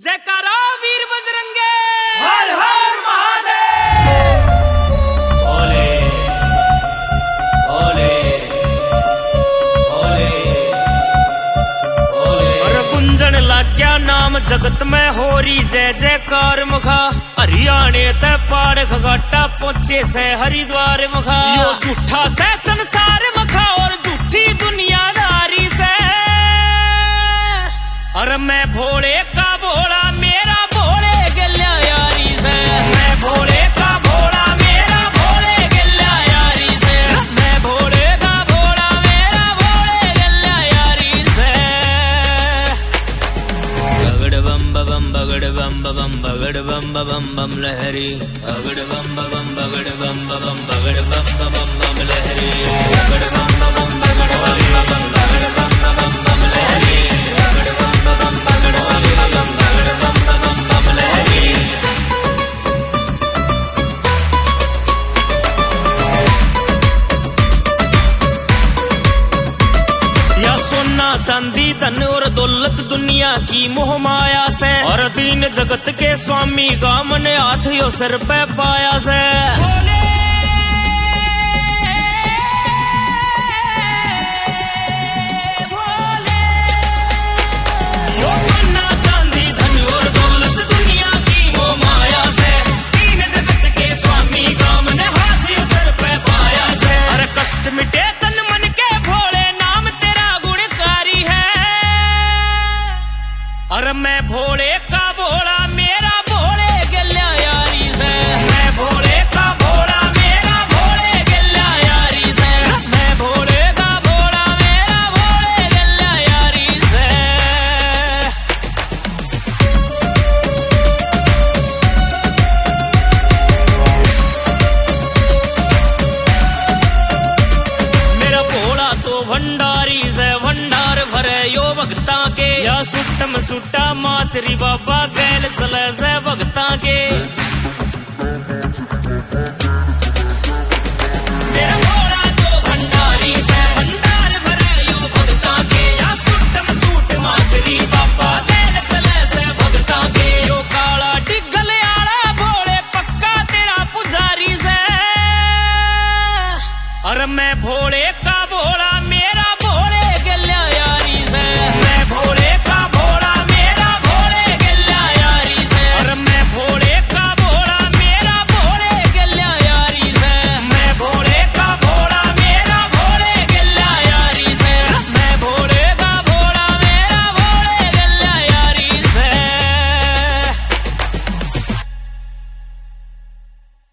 जयकारा वीर बजरंगे, हर हर महादेव। ओले ओले ओले ओले। और गुंजन लाग्या नाम जगत में होरी जय जयकार मुखा। हरियाणे ते पहाड़ खगाटा पहुंचे से हरिद्वार मुखा। यो झूठा से संसार मुखा और झूठी दुनियादारी से। और मैं भोले का भोला मेरा भोले गल्या यारी से। मैं भोले का भोला मेरा भोले गल्या यारी से। मैं भोले का भोला मेरा भोले गल्या यारी से। बगड़ बम बम बगड़ बम बम बगड़ बम बम लहरी। बगड़ बम बगड़ बम बगड़ बम लहरी। बगड़ बम बगड़ बम बगड़ बम लहरी। चांदी धन और दौलत दुनिया की मोह माया से। और दीन जगत के स्वामी गाम ने हाथ यो सर पे पाया से। यो सोना चांदी धन और दौलत दुनिया की मोह माया से। दीन जगत के स्वामी गाम ने हाथ यो सर पे पाया से। और कष्ट मिटे तन मन के भोले नाम तेरा गुणकारी है। और मैं भोले का भोला मेरा भोले गल्या यारी से। मैं भोले का भोला मेरा भोले गल्या यारी से। मैं भोले का भोला मेरा भोले गल्या यारी से। मेरा भोला तो भंडारी से भंडार भरे यो भक्ता के। या सुट्टम सुट्टा माचरी बाबा गैल चले से भक्ता के।